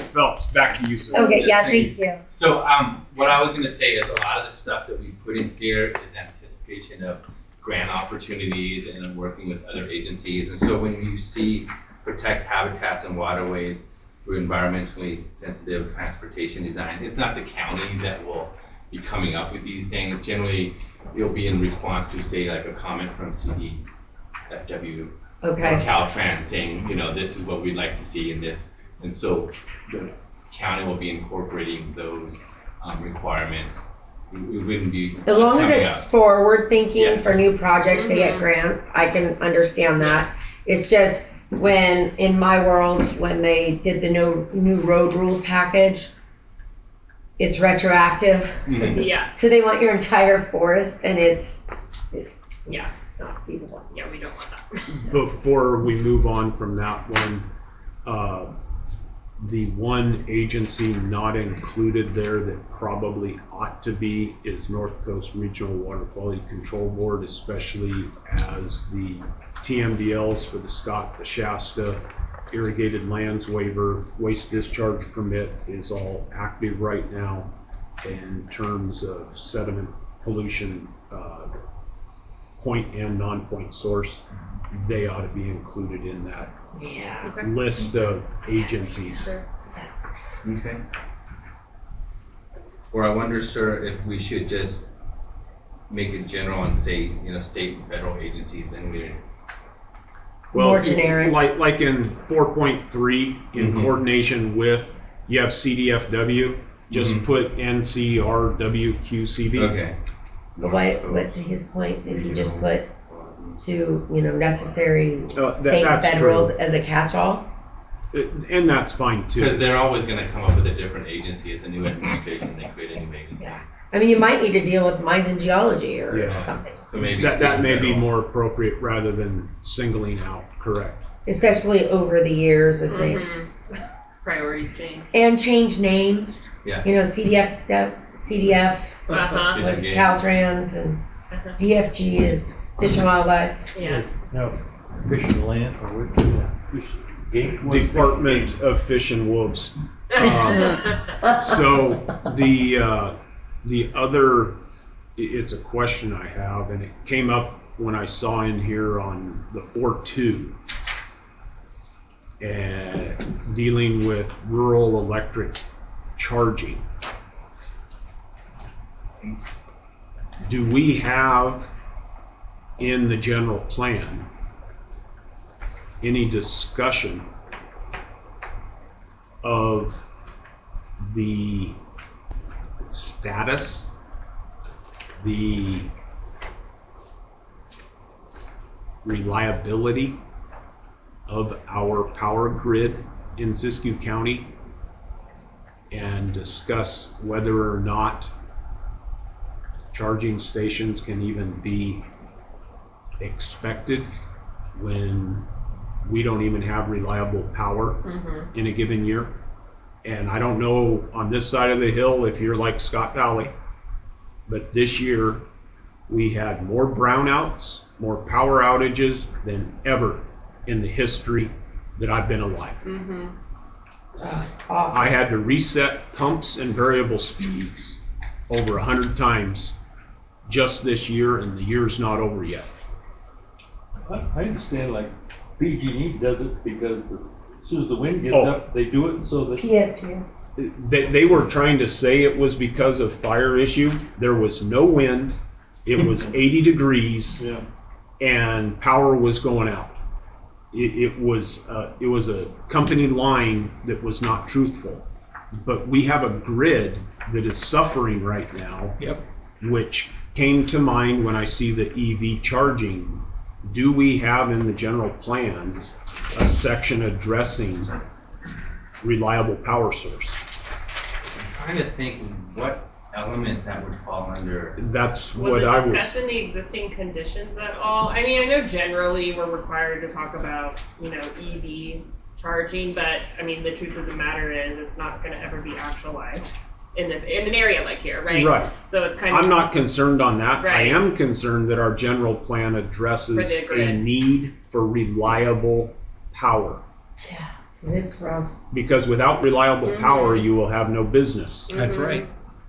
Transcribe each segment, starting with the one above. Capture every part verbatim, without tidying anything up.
Phelps, back to you, sir. Okay, Yes, yeah, thank thank you. So um, what I was going to say is a lot of the stuff that we put in here is anticipation of grant opportunities and working with other agencies. And so when you see protect habitats and waterways through environmentally sensitive transportation design, it's not the county that will be coming up with these things. Generally, it'll be in response to, say, like a comment from C D F W Okay. or Caltrans saying, you know, this is what we'd like to see in this. And so the county will be incorporating those um, requirements. It, it wouldn't be As long as coming it's up. forward thinking Yes. for new projects to get grants, I can understand that. It's just when, in my world, when they did the no, new road rules package, it's retroactive. Mhm. Yeah, So they want your entire forest and it's, it's yeah, not feasible. yeah, we don't want that. Before we move on from that one, uh, the one agency not included there that probably ought to be is North Coast Regional Water Quality Control Board, especially as the T M D Ls for the Scott, the Shasta, irrigated lands waiver, waste discharge permit is all active right now in terms of sediment pollution, uh, point and non-point source. They ought to be included in that Yeah. list of agencies. Okay. Or I wonder, sir, if we should just make it general and say, you know, state and federal agencies, then we. Well, More generic. Like, like in four point three, in Mhm. coordination with, you have C D F W, just Mhm. put N C R W Q C B. Okay. But what, what to his point, if you just put to, you know, necessary Uh, that- state and that's federal true. as a catch-all. Uh, And that's fine Because too. they're always going to come up with a different agency as a new administration. They create a new agency. Yeah. I mean, you might need to deal with mines and geology or Yeah. something, So maybe That, state that and may be federal. more appropriate rather than singling out, correct. especially over the years as they, Mhm. Priorities change. and change names. Yeah. You know, C D F, that- C D F Uh-huh. Fish and was game. Caltrans and Uh-huh. D F G is Fish and Wildlife. Yes. No, fish and land, or what, yeah, fish, game. was- Department of Fish and Wolves. Um, So the, uh, the other, i- it's a question I have, and it came up when I saw in here on the four two, and dealing with rural electric charging. Do we have in the general plan any discussion of the status, the reliability of our power grid in Siskiyou County, and discuss whether or not charging stations can even be expected when we don't even have reliable power Mhm. in a given year? And I don't know on this side of the hill if you're like Scott Valley, but this year we had more brownouts, more power outages than ever in the history that I've been alive. Mhm. Ugh, awful. I had to reset pumps and variable speeds over a hundred times just this year, and the year's not over yet. I, I understand like P G E does it because the, as soon as the wind gets Oh. up, they do it so that. P S P S. They, they were trying to say it was because of fire issue. There was no wind. It was eighty degrees, Yeah. and power was going out. It, it was uh, it was a company line that was not truthful. But we have a grid that is suffering right now, Yep. which came to mind when I see the E V charging. Do we have in the general plan a section addressing reliable power source? I'm trying to think what element that would fall under. That's Was what it I was. discussed in the existing conditions at all? I mean, I know generally we're required to talk about, you know, E V charging, but I mean, the truth of the matter is it's not going to ever be actualized in this, in an area like here, right? Right. So it's kind of. I'm not concerned on that. I Right. am concerned that our general plan addresses For the a grid. need for reliable power. Yeah. It's rough. Because without reliable power, you will have no business. That's right.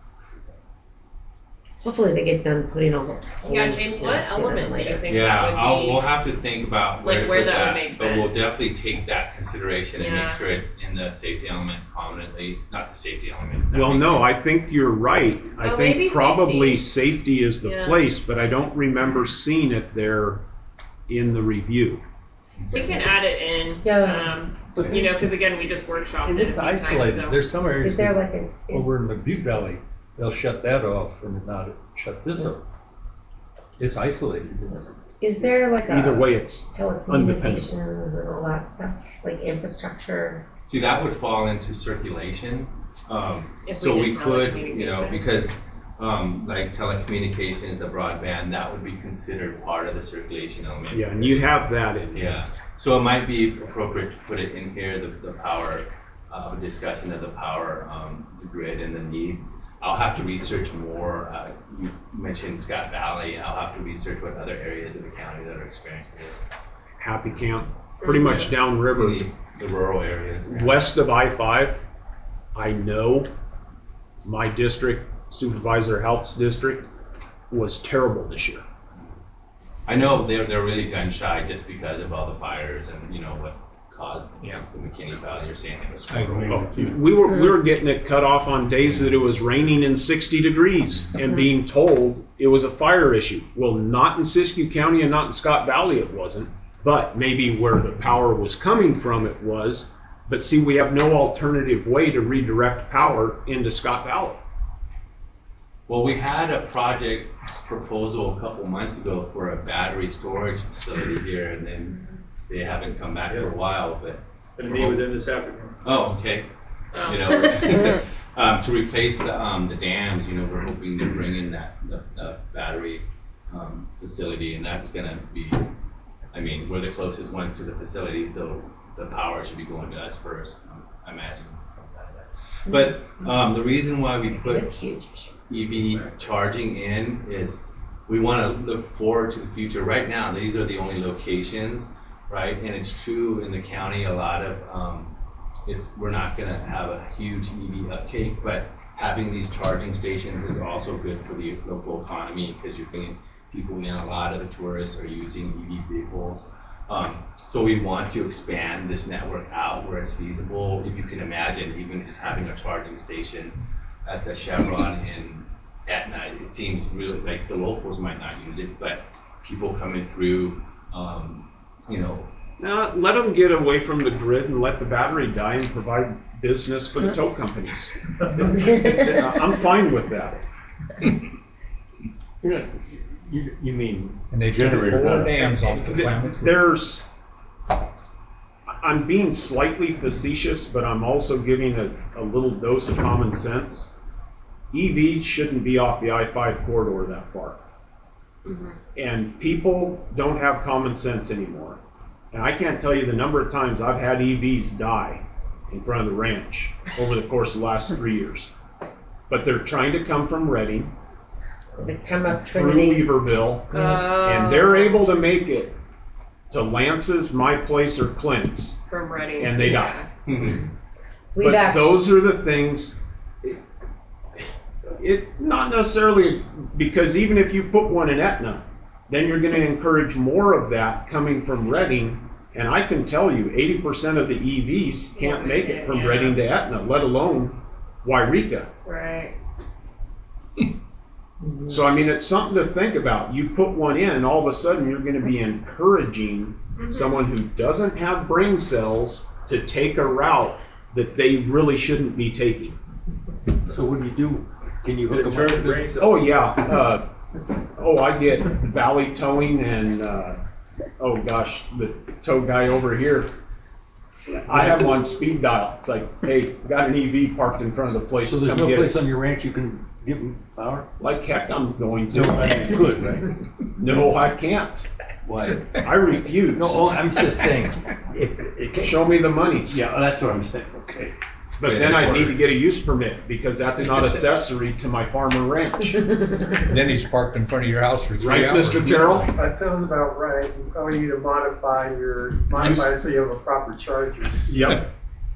Hopefully they get done putting all the poles. Yeah, James, what and shit in element do later. you think Yeah, that would I'll, be? we'll have to think about where Like, to where put that would that, make but we'll sense. definitely take that consideration and Yeah. make sure it's in the safety element prominently, not the safety element. if that Well, makes no, sense. I think you're right. I Oh, maybe think probably safety. safety is the Yeah. place, but I don't remember seeing it there in the review. We can add it in. Yeah. Um, But you know, because again, we just workshopped And it. it's a few times, isolated. so- There's some areas Is there that- like an, over in the Butte Valley, they'll shut that off and not shut this off. It's isolated. It's- is there like a Either way, it's telecommunications and all that stuff, like infrastructure? See, that would fall into circulation. Um, If so we we did could, you know, telecommunications. because um, like telecommunications, the broadband, that would be considered part of the circulation element. yeah, and you have that in there. Yeah, so it might be appropriate to put it in here, the, the power, uh, discussion of the power, um, the grid and the needs. I'll have to research more. Uh, you mentioned Scott Valley. I'll have to research what other areas of the county that are experiencing this. Happy Camp, pretty much downriver. The, the rural areas. West of I five, I know my district, Supervisor Help's district, was terrible this year. I know they're, they're really gun shy just because of all the fires and, you know, what's caused, you know, the McKinney Valley. You're saying it was. I agree with you. We were, we were getting it cut off on days that it was raining and sixty degrees and being told it was a fire issue. Well, not in Siskiyou County and not in Scott Valley it wasn't, but maybe where the power was coming from it was. But see, we have no alternative way to redirect power into Scott Valley. Well, we had a project proposal a couple months ago for a battery storage facility here, and then they haven't come back for a while, but. Gonna meet with them this afternoon. Oh, okay. Oh. You know, um, to replace the, um, the dams, you know, we're hoping to bring in that, the, the battery, um, facility, and that's gonna be, I mean, we're the closest one to the facility, so the power should be going to us first, um, I imagine. comes out of that. But, um, the reason why we put It's huge issue. E V charging in is we want to look forward to the future. Right now, these are the only locations, right? And it's true in the county, a lot of, um, it's, we're not going to have a huge E V uptake, but having these charging stations is also good for the local economy because you're bringing people in. A lot of the tourists are using E V vehicles. Um, so we want to expand this network out where it's feasible. If you can imagine, even just having a charging station at the Chevron in Etna, it seems really like the locals might not use it, but people coming through, um, you know. Uh, let them get away from the grid and let the battery die and provide business for the tow companies. I'm fine with that. You know, you, you mean And they generator, generate not more a- dams off the Klamath. There's, I'm being slightly facetious, but I'm also giving a, a little dose of common sense. E Vs shouldn't be off the I five corridor that far. And people don't have common sense anymore. And I can't tell you the number of times I've had E Vs die in front of the ranch over the course of the last three years. But they're trying to come from Reading, They come up through Trinity. Weaverville, Uh, and they're able to make it to Lance's, My Place, or Clint's, from Reading. and they die. We've But actually, those are the things, it, it, not necessarily, because even if you put one in Etna, then you're gonna encourage more of that coming from Reading, and I can tell you, eighty percent of the E Vs can't make it from Yeah. Reading to Etna, let alone Wairika. Right. So, I mean, it's something to think about. You put one in, and all of a sudden, you're gonna be encouraging someone who doesn't have brain cells to take a route that they really shouldn't be taking. So what do you do? Can you hook them Charge up? brain cells. Oh, yeah, uh, oh, I get valley towing and, uh, oh gosh, the tow guy over here, I have him on speed dial. It's like, hey, got an E V parked in front of the place, So come there's no get place it. on your ranch you can give them power? Like heck, I'm going No, I to. mean, you could, right? No, I can't. Why? I refuse. No, oh, I'm just saying, if, it can Show me the money. yeah, that's what I'm saying, okay. But then I need to get a use permit because that's not accessory to my farmer ranch. Then he's parked in front of your house for three Right, hours. Mister Carroll? That sounds about right. You probably need to modify your, modify it so you have a proper charger. Yep.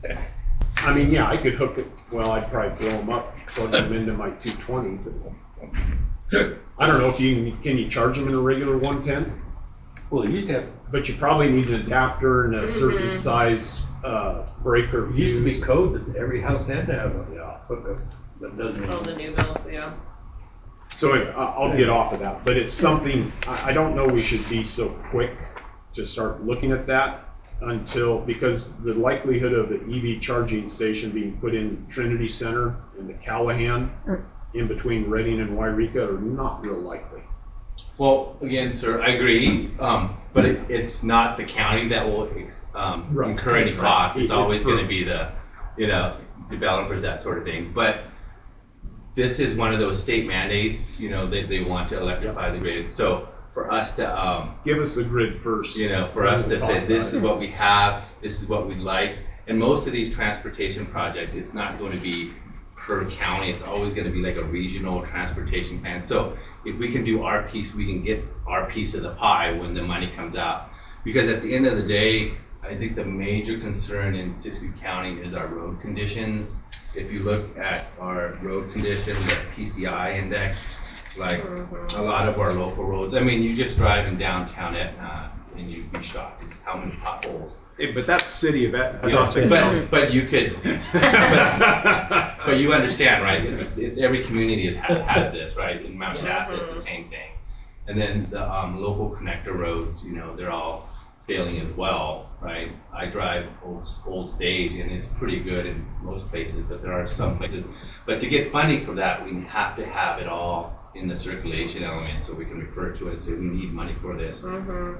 I mean, yeah, I could hook it, well, I'd probably blow them up, plug them into my two twenty, but I don't know if you can, can you charge them in a regular one ten? Well, you used to have, But you probably need an adapter and a certain Mhm. size, uh, breaker. it used to be code that every house had to have a Yeah. hookup, but doesn't. Oh, the new builds, yeah. So anyway, I- I'll get off of that, but it's something, I, I don't know we should be so quick to start looking at that until, because the likelihood of the E V charging station being put in Trinity Center and the Callahan in between Reading and Wairika are not real likely. Well, again, sir, I agree, um, but it, it's not the county that will ex- um, Right. incur any That's right. costs. It's It's always for- going to be the, you know, developers, that sort of thing. But this is one of those state mandates, you know, they, they want to electrify the grid. So for us to, um, Give us the grid first. you know, for us to We'll talk say, about this it. is what we have, this is what we'd like. And most of these transportation projects, it's not going to be per county, it's always going to be like a regional transportation plan. So if we can do our piece, we can get our piece of the pie when the money comes out. Because at the end of the day, I think the major concern in Siskiyou County is our road conditions. If you look at our road condition, the P C I index, like a lot of our local roads, I mean, you just drive in downtown Etna and you'd be shocked just how many potholes. Hey, but that's city of Et- Yeah, that's a county. but, but you could, but, but you understand, right? It's every community has, has this, right? In Mount Shasta, it's the same thing. And then the um, local connector roads, you know, they're all failing as well, right? I drive old, old stage and it's pretty good in most places, but there are some places. But to get funding for that, we have to have it all in the circulation element so we can refer to it and say we need money for this. Mm-hmm.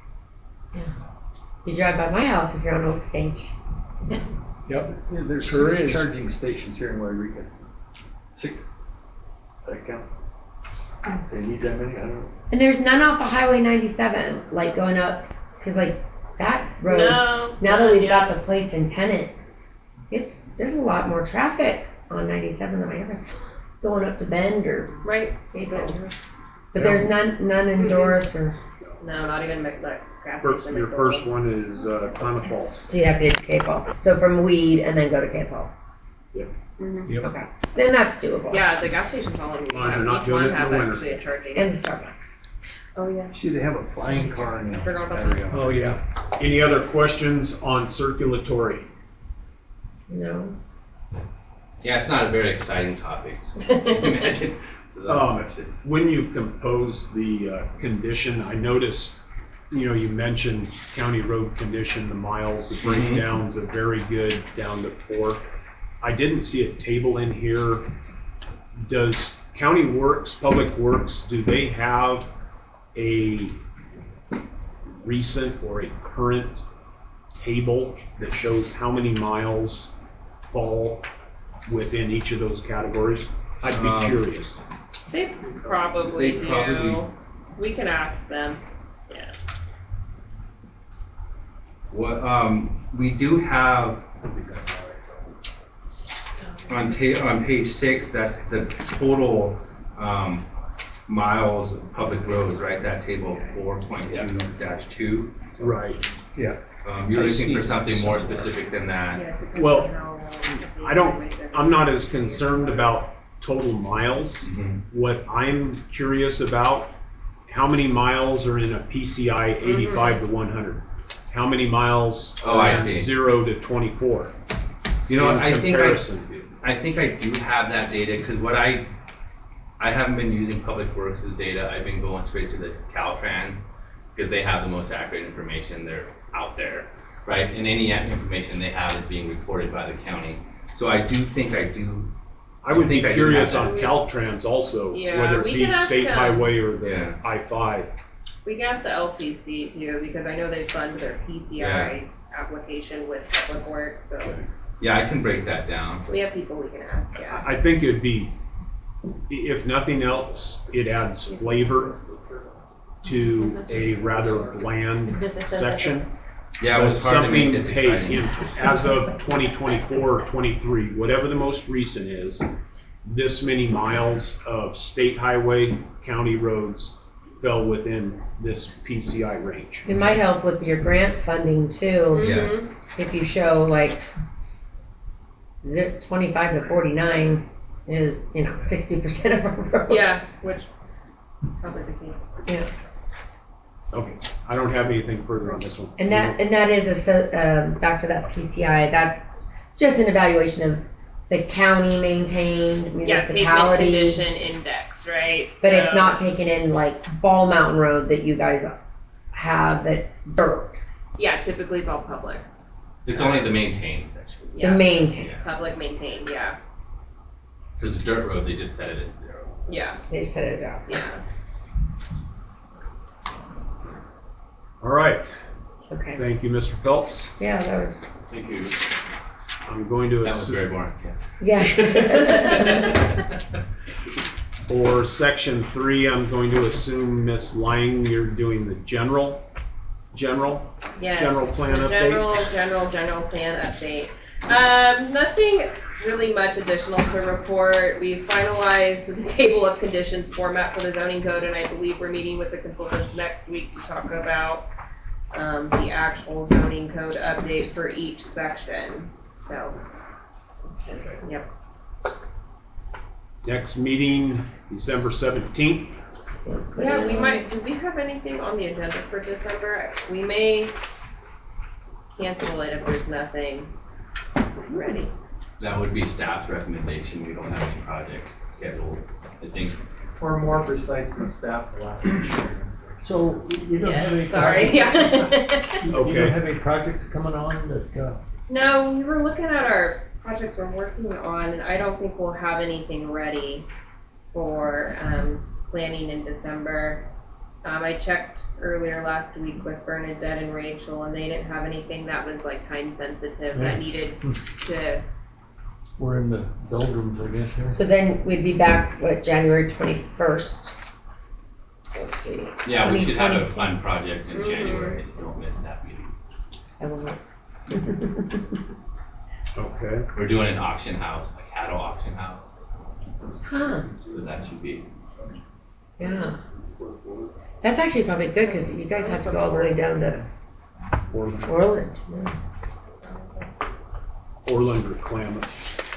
You drive by my house if you're on Old Stage. Yep. Yeah, there's Sure six is. charging stations here in Wairika. Six. Does that count? They need that many, I don't know. And there's none off of Highway ninety-seven, like going up, cause like that road, No. now that we've yeah. got the place in Tenant, it's, there's a lot more traffic on ninety-seven than I ever thought, going up to Bend or, Right. but there's none, none in Doris or, No, not even Mc- the gas Fir- station. Your McDonald's. first one is, uh, Klamath Falls. so you'd have to get to Cape Falls. So from Weed and then go to Cape Falls. Mhm. Yep. Okay, then that's doable. Yeah, the gas stations all in each Fine, they're one. not Each doing one it in have the winter. actually a charging. And the Starbucks. Oh yeah. See, they have a flying car in I forgot about that that. area. Oh, yeah. Any other questions on circulatory? No. Yeah, it's not a very exciting topic. So imagine. there's a lot of Um, questions. When you composed the uh, condition, I noticed, you know, you mentioned county road condition, the miles, the breakdowns are very good down to four. I didn't see a table in here. Does County Works, Public Works, do they have a recent or a current table that shows how many miles fall within each of those categories? I'd be Um, curious. They probably They do. probably- We can ask them. Yeah. What, um, we do have on ta- on page six, that's the total, um, miles of public roads, right? That table four point two dash two. Right. Yeah. Um, you're I looking see for that something more somewhere. specific than that. Yeah, depending Well, on how long the I don't, vehicle I'm not as concerned about total miles. Mhm. What I'm curious about, how many miles are in a P C I eighty-five to one hundred? How many miles Oh, I are see. in zero to twenty-four? You know what, In I think I, comparison. I think I do have that data, because what I, I haven't been using Public Works' data, I've been going straight to the Caltrans, because they have the most accurate information, they're out there, right? And any information they have is being reported by the county. So I do think I do, I would be think I do curious have on that. Caltrans also, Yeah, whether it we be can ask state them. highway or the Yeah. I five. We can ask the L T C too, because I know they fund their P C I application with Public Works, so yeah, I can break that down. we have people we can ask, yeah. I I think it'd be, if nothing else, it adds flavor to a rather bland section. Yeah, it was But hard to make something, this hey, exciting. in- as of twenty twenty-four, twenty-three, whatever the most recent is, this many miles of state highway, county roads fell within this P C I range. It might help with your grant funding too, Yeah. Mhm. if you show like zip twenty-five to forty-nine is, you know, sixty percent of our roads. Yeah, which, probably the case. Yeah. Okay, I don't have anything further on this one. And that, and that is a, so- um, back to that P C I, that's just an evaluation of the county maintained Yeah, pavement municipality. condition index, right? But it's So- not taken in like Ball Mountain Road that you guys have that's dirt, Yeah, typically it's all public. It's only the maintained section. the Yeah, maintained. Yeah. public maintained, yeah, Because the dirt road, they just set it at zero. yeah, They set it up. yeah. All right, Okay. thank you, Mister Phelps. Yeah, that was, Thank you. I'm going to That was assume, very boring, yes. yeah. for section three, I'm going to assume, Miss Lang, you're doing the general, general? Yes. General plan the update? General, general, general plan update. Um, nothing really much additional to report. We finalized the table of conditions format for the zoning code, and I believe we're meeting with the consultants next week to talk about um, the actual zoning code update for each section. So, yep. Next meeting, December seventeenth. Yeah, we might, do we have anything on the agenda for December? We may cancel it if there's nothing ready. That would be staff's recommendation. We don't have any projects scheduled. I think Or more precisely, staff will ask you. So you don't have any. Yes, sorry, projects- yeah. You Okay. don't have any projects coming on that, uh, No, we were looking at our projects we're working on, and I don't think we'll have anything ready for, um, planning in December. Um, I checked earlier last week with Bernadette and Rachel, and they didn't have anything that was like time sensitive that needed to, we're in the doldrums, I guess, here? So then we'd be back, what, January twenty-first? Let's see. yeah, we should have a twenty twenty-six. fun project in Mhm. January, so don't miss that meeting. I will not. Okay. We're doing an auction house, a cattle auction house, Huh, so that should be. yeah. That's actually probably good, because you guys have to go all the way down to Orland, Orland. Yeah. Orland or Klamath.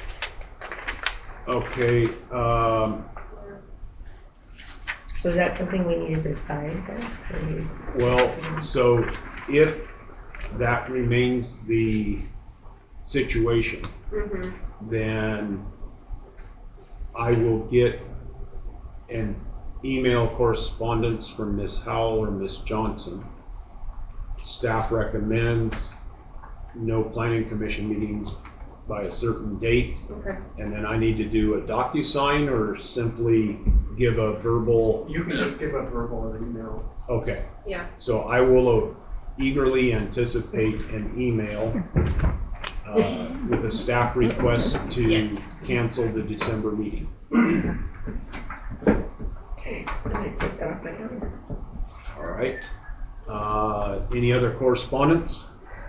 Okay, um, So is that something we need to decide then? Or we- well, so if that remains the situation, mhm. then I will get an email correspondence from Miz Howell or Miz Johnson. Staff recommends no planning commission meetings by a certain date, Okay. and then I need to do a DocuSign or simply give a verbal, You can just give a verbal or email. okay. Yeah. So I will eagerly anticipate an email uh, with a staff request to Yes. cancel the December meeting. Okay, I'm gonna take that off my calendar. All right. Uh, Any other correspondence?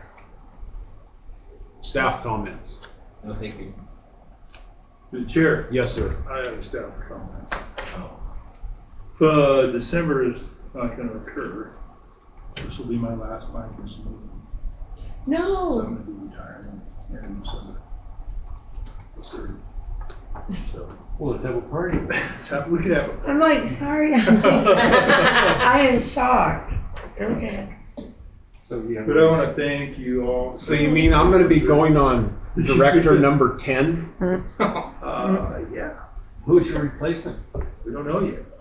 Staff comments? No, thank you. The chair, Yes, sir. I have a staff comment. Oh. Uh, December is not gonna occur. This will be my last planning commission meeting. So No. I'm gonna be retiring in December. The third. So, Well, let's have a party. let's have- we could have a. I'm like, sorry. I'm like, I am shocked. Okay. So you have. But I wanna thank you all. So you mean I'm gonna be going on director number ten? Uh, yeah, Who's your replacement? we don't know yet.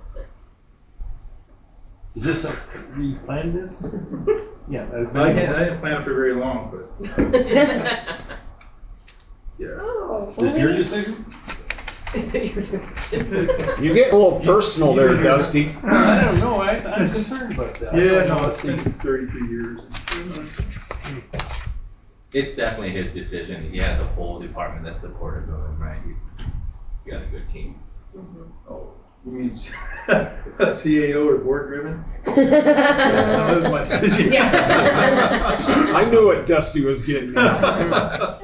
Is this a, you planned this? Yeah. that's- I can't, I didn't plan it for very long, but yeah. Oh, Is it your decision? Is it your decision? You get a little personal there, Dusty. Well, I don't know, I, I'm concerned about that. I Yeah, don't no, know it's if the- been thirty-three years. It's definitely his decision. He has a whole department that's supportive of him, right? He's got a good team. Oh, you mean a C A O or board driven? Yeah, Yeah. that was my decision. Yeah. I knew what Dusty was getting at.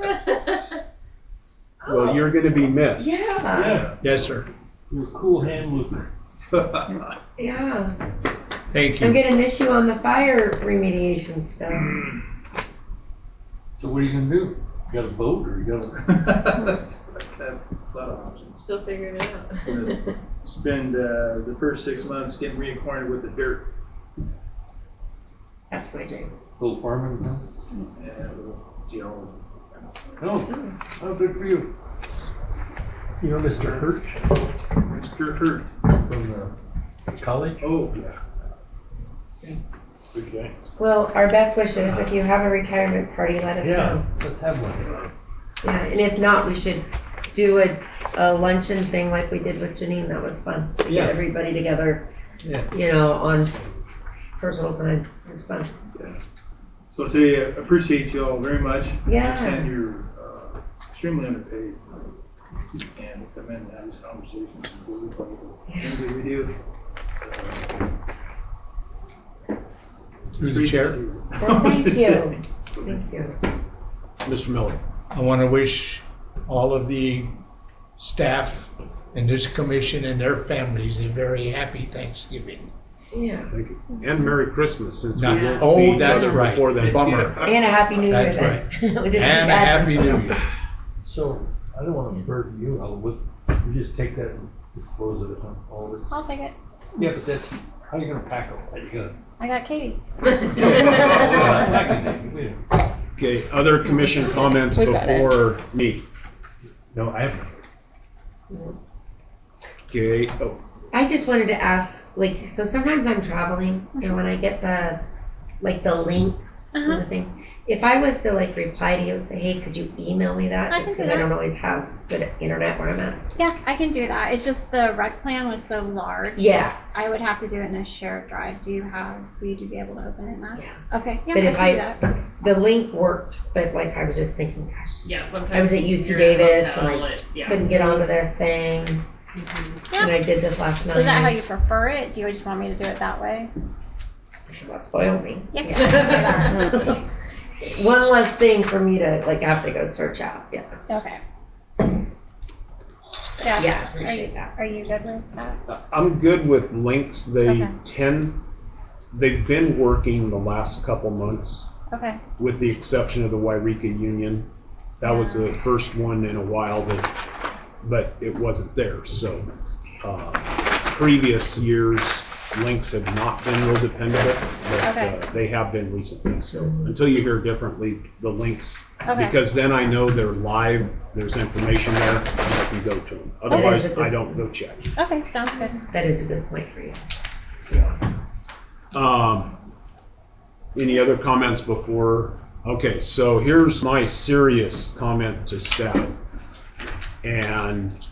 Well, you're gonna be missed. Yeah. Yeah, Yes, sir. it was cool hand Luker. Yeah. Thank I'm you. gonna miss you on the fire remediation stuff. So what are you gonna do? You got a boat or you got a? Have a lot of options. Still figuring it out. Gonna Spend uh, the first six months getting reacquainted with the dirt. That's my dream. Little farming? And a little geology. Oh, oh, good for you. You know Mister Hurt Mister Hurt. from the college? Oh, yeah. Good guy. Well, our best wishes, if you have a retirement party, let us Yeah, know. let's have one. Yeah, and if not, we should do a, a luncheon thing like we did with Janine. That was fun. To Yeah. Get everybody together, Yeah. you know, on personal time. It was fun. So I'll tell you, I appreciate you all very much. Yeah. I understand you're uh, extremely underpaid. And to come in and have these conversations and do the things that we do. Uh, Through the chair, Well, thank you. Thank you. Mister Miller. I want to wish all of the staff and this commission and their families a very happy Thanksgiving. Yeah. Thank you. And Merry Christmas, since we Not- won't oh, see each that's other right. before then. Bummer. And a happy new year That's then. We'll just keep And a adding. happy new year. So, I don't want to burden you, I'll, we we just take that and dispose of it on all this. I'll take it. Yeah, but that's, how are you gonna pack all that? You gonna? I got Katie. Okay, other commission comments We got it. before me? No, I haven't. Okay, oh, I just wanted to ask, like, so sometimes I'm traveling and when I get the, like, the links and Uh-huh. the thing, if I was to, like, reply to you and say, hey, could you email me that? I Just can do because I that. don't always have good internet where I'm at. Yeah, I can do that. It's just the rec plan was so large. Yeah. I would have to do it in a shared drive. Do you have, would you be able to open it now? Yeah. Okay, yeah, But I if can I- do that. The link worked, but, like, I was just thinking, gosh, Yeah, sometimes. I was at U C you're at a Davis hotel, and I it- yeah. couldn't get onto their thing. Mhm. And I did this last night. Is that how you prefer it? Do you just want me to do it that way? That spoiled me. Yeah. Yeah. One less thing for me to, like, have to go search out. Yeah. Okay. Yeah. Yeah, I Are appreciate you- that. Are you good with that? I'm good with links. They Okay. tend, they've been working the last couple months, Okay. with the exception of the Wairika Union. That was the first one in a while that, but it wasn't there. So uh, previous years, links have not been real dependable, but Okay. uh, they have been recently. So until you hear differently, the links, Okay. because then I know they're live, there's information there, and I can go to them. Otherwise, a good- I don't go check. Okay, sounds good. That is a good point for you. Um, any other comments before? Okay, so here's my serious comment to staff. And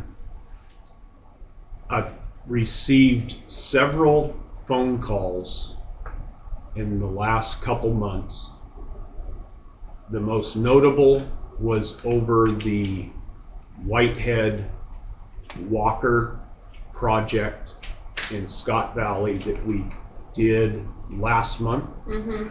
I've received several phone calls in the last couple months. The most notable was over the Whitehead Walker project in Scott Valley that we did last month. Mhm.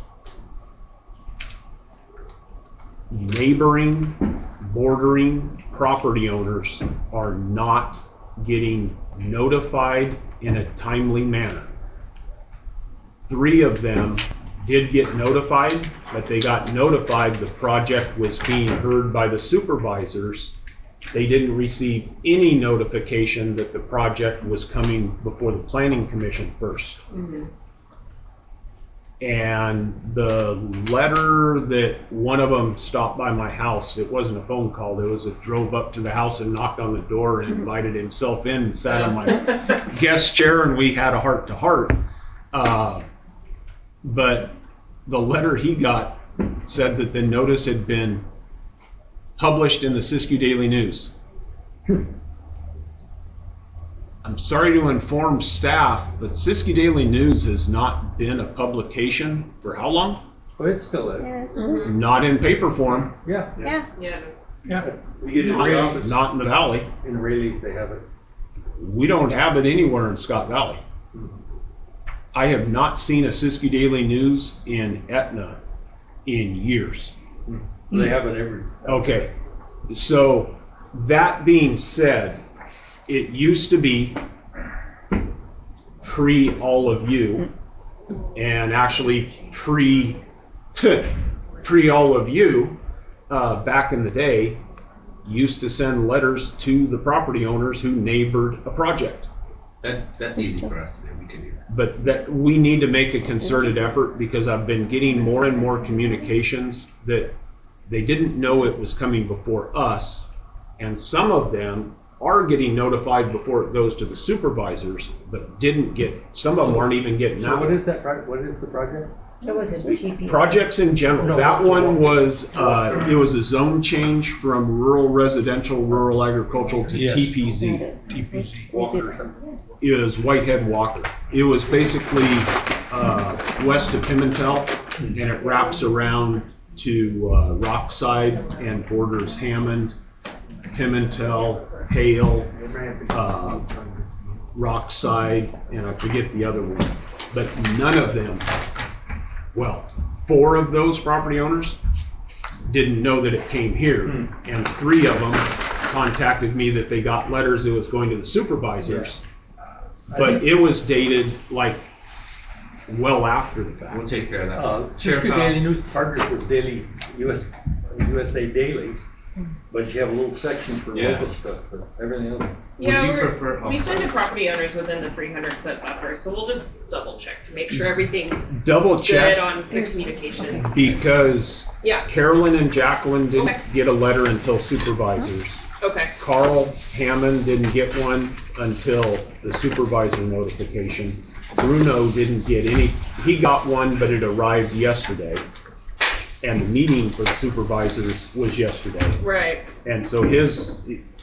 Neighboring, bordering property owners are not getting notified in a timely manner. Three of them did get notified, but they got notified the project was being heard by the supervisors. They didn't receive any notification that the project was coming before the planning commission first. Mhm. And the letter that one of them stopped by my house, it wasn't a phone call, it was a drove up to the house and knocked on the door and invited himself in and sat on my guest chair and we had a heart to heart. Uh, but the letter he got said that the notice had been published in the Siskiyou Daily News. I'm sorry to inform staff, but Siskiyou Daily News has not been a publication for how long? Oh, it's still there. Yes. Not in paper form, Yeah. Yeah. Yeah, it is. Yeah. We get it in the not, office. not in the valley. In Rayleigh's, they have it. We don't have it anywhere in Scott Valley. I have not seen a Siskiyou Daily News in Etna in years. They have it every. Okay, so that being said, it used to be pre all of you, and actually pre pre all of you, uh, back in the day, used to send letters to the property owners who neighbored a project. That, that's easy for us to do, we can do that. But that, we need to make a concerted effort, because I've been getting more and more communications that they didn't know it was coming before us, and some of them are getting notified before it goes to the supervisors, but didn't get, some of them aren't even getting So what out. is that, pro- what is the project? It was a T P. Projects in general, No, that what's one wrong? was, uh, it was a zone change from rural residential, rural agricultural to Yes. T P Z. T P Z. Walker or something? It was Whitehead Walker. It was basically uh, west of Pimentel, and it wraps around to uh, Rockside and borders Hammond, Pimentel, Hale, uh, Rockside, and I forget the other one. But none of them, well, four of those property owners didn't know that it came here, and three of them contacted me that they got letters it was going to the supervisors. But it was dated like well after the We'll fact. take care of that. Uh, Sheriff Cisco Powell. Daily News partners with Daily U S, U S A Daily, but you have a little section for Yeah. local stuff, but everything else. Yeah, you we're- prefer- oh, we send sorry. to property owners within the three hundred foot buffer, so we'll just double check to make sure everything's Double good check, on the communications. because Yeah, Carolyn and Jacqueline didn't Okay. get a letter until supervisors. okay, Carl Hammond didn't get one until the supervisor notification. Bruno didn't get any, he got one, but it arrived yesterday. And the meeting for the supervisors was yesterday. right. And so his,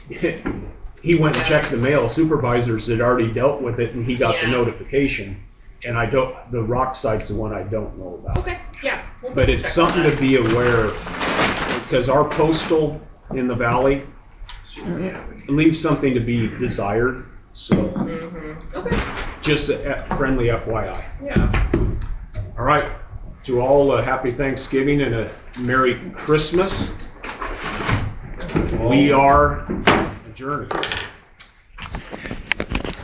he went and checked the mail, supervisors had already dealt with it, and he got the Yeah. notification. And I don't, the Rockside's the one I don't know about. Okay, yeah. we'll But double it's check something on to be aware of, because our postal in the valley leaves something to be desired. So that. Mhm. Okay, just a a friendly F Y I. yeah. All right, to all a happy Thanksgiving and a Merry Christmas. We are adjourned.